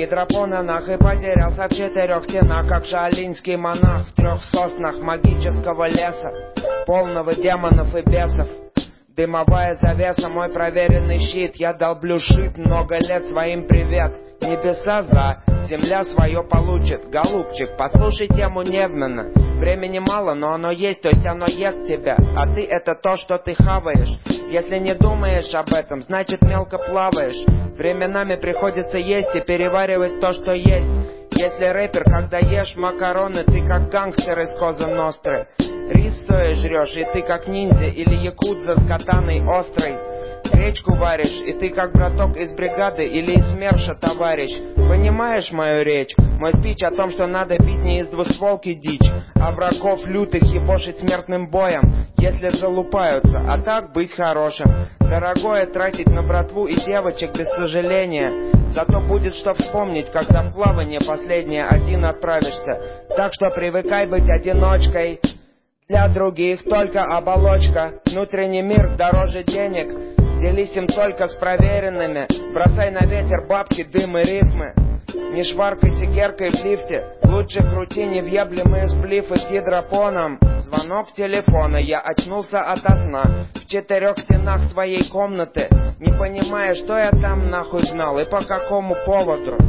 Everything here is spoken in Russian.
гидропона нах и потерялся в 4 стенах, как шаолиньский монах в 3 соснах магического леса, полного демонов и бесов. Дымовая завеса, мой проверенный щит. Я долблю шит много лет своим привет. Небеса за, земля свое получит. Голубчик, послушай тему Невмана. Времени мало, но оно есть, то есть оно ест тебя. А ты это то, что ты хаваешь. Если не думаешь об этом, значит мелко плаваешь. Временами приходится есть и переваривать то, что есть. Если рэпер, когда ешь макароны, ты как гангстер из Коза Ностры. Рис соя жрешь, и ты как ниндзя или якудза с катаной острой. Гречку варишь, и ты как браток из бригады или из СМЕРШа, товарищ. Понимаешь мою речь? Мой спич о том, что надо бить не из двустволки дичь, а врагов лютых ебошить смертным боем, если залупаются, а так быть хорошим. Дорогое тратить на братву и девочек без сожаления. Зато будет что вспомнить, когда в плавание последнее один отправишься. Так что привыкай быть одиночкой. Для других только оболочка. Внутренний мир дороже денег. Делись им только с проверенными. Бросай на ветер бабки, дым и рифмы. Не шваркай секеркой в лифте. Лучше крути невъеблемые сплифы с гидропоном. Звонок телефона, я очнулся ото сна. В 4 стенах своей комнаты. Не понимая, что я там нахуй знал и по какому поводу.